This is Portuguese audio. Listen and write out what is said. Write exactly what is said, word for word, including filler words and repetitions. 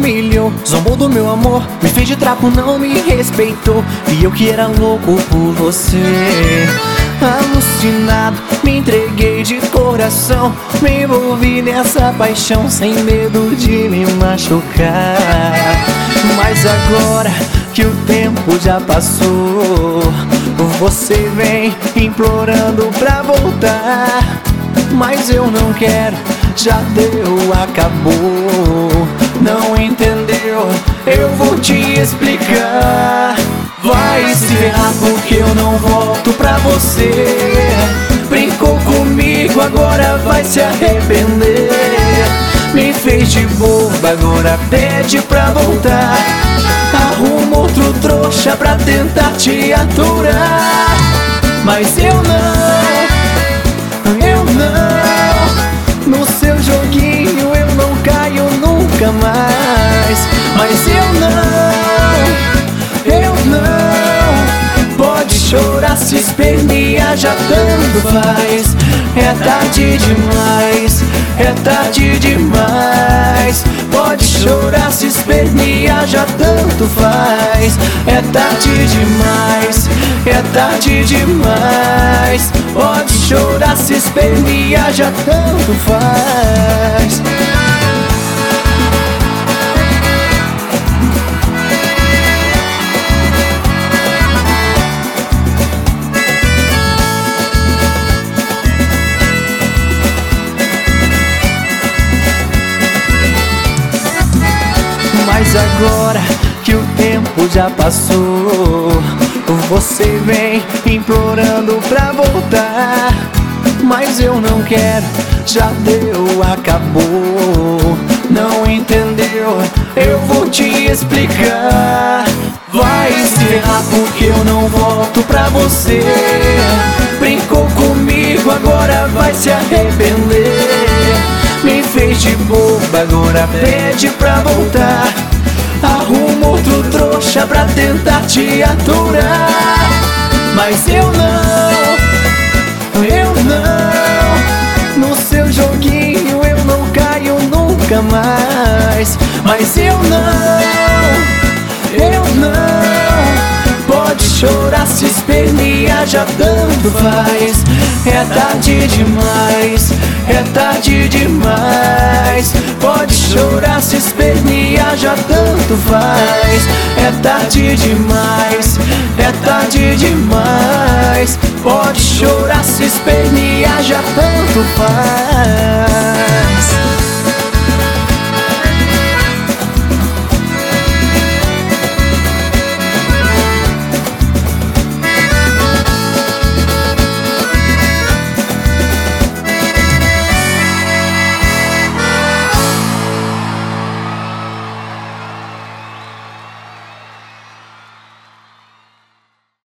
humilhou, zombou do meu amor, me fez de trapo, não me respeitou. E eu que era louco por você, alucinado, me entreguei de coração, me envolvi nessa paixão sem medo de me machucar. Mas agora que o tempo já passou, você vem implorando pra voltar. Mas eu não quero, já deu, acabou. Não entendeu? Eu vou te explicar. Vai se ferrar porque eu não volto pra você. Brincou comigo, agora vai se arrepender. Me fez de boba, agora pede pra voltar. Arruma outro trouxa pra tentar te aturar. Mas eu não, eu não. No seu joguinho eu não caio nunca mais. Mas eu não, eu não. Pode chorar, se espernear, já tanto faz. É tarde demais, é tarde demais. Pode chorar, se espernear, já tanto faz. É tarde demais, é tarde demais. Pode chorar, se espernear, já tanto faz. Mas agora que o tempo já passou, você vem implorando pra voltar. Mas eu não quero, já deu, acabou. Não entendeu? Eu vou te explicar. Vai se ferrar porque eu não volto pra você. Brincou comigo, agora vai se arrepender. Me fez de boba, agora pede pra voltar. Arruma outro trouxa pra tentar te aturar. Mas eu não, eu não. No seu joguinho eu não caio nunca mais. Mas eu não, eu não. Pode chorar, se espernear, já tanto faz. É tarde demais, é tarde demais. Pode chorar, se espernear, já tanto faz. É tarde demais, é tarde demais. Pode chorar, se espernear, já tanto faz.